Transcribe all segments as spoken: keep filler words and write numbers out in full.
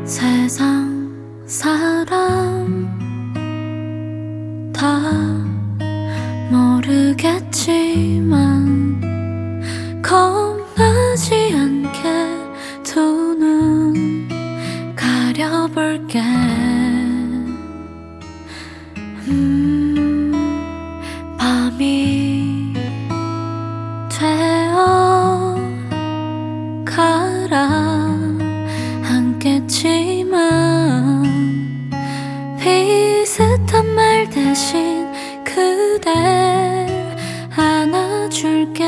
세상 사람 다 모르겠지만 겁나지 않게 두 눈 가려볼게. 음, 밤이 되어 가라앉겠지만 비슷한 말 대신 그댈 안아줄게.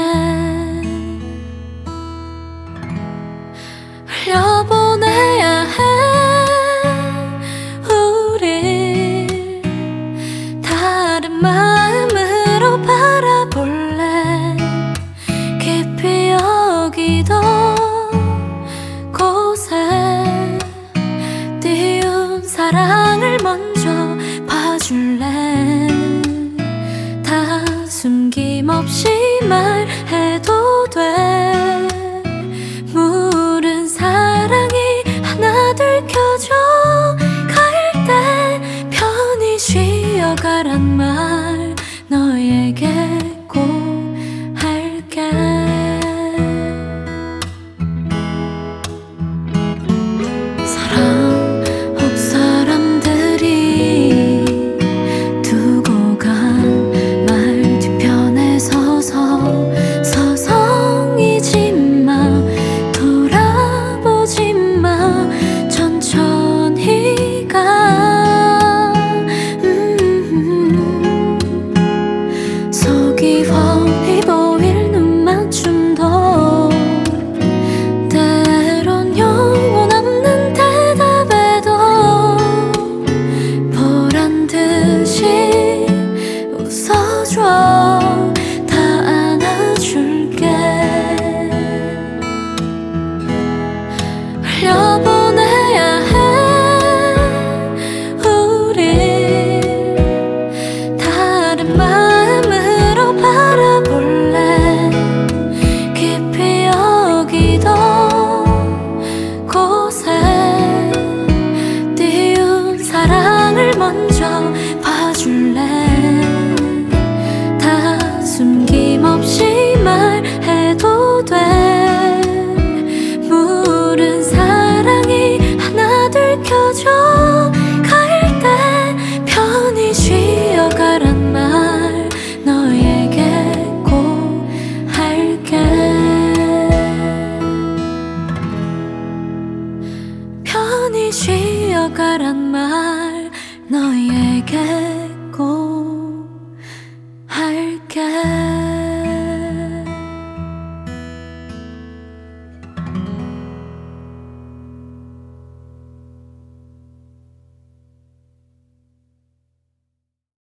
흘려보내야 해 우릴. 다른 마음으로 바라볼래. 깊이 여기던 곳에 띄운 사랑을 먼저 봐줄래. 다 숨김없이 말해도 돼. 물은 사랑이 하나 들켜져 갈 때 편히 쉬어가란 말 너에게 꼭 할게. 사랑 혹 사람들이 두고 간 말 뒤편에 서서 서성이지 마. 돌아보지 마. 천천히 가. 음, 속이 훤히 보일 눈맞춤도 때론 영혼 없는 대답에도 보란 듯이 웃어줘. 다 안아줄게. 흘려보내야 해 우릴. 다른 마음으로 바라볼래. 깊이 여기던 곳에 띄운 사랑을 먼저 봐줄래. 다 숨김없이 말해도 돼. 물은 사랑이 하나 들켜져 갈 때 편히 쉬어가란 말 너에게 꼭 할게. 편히 쉬어가란 말 너에게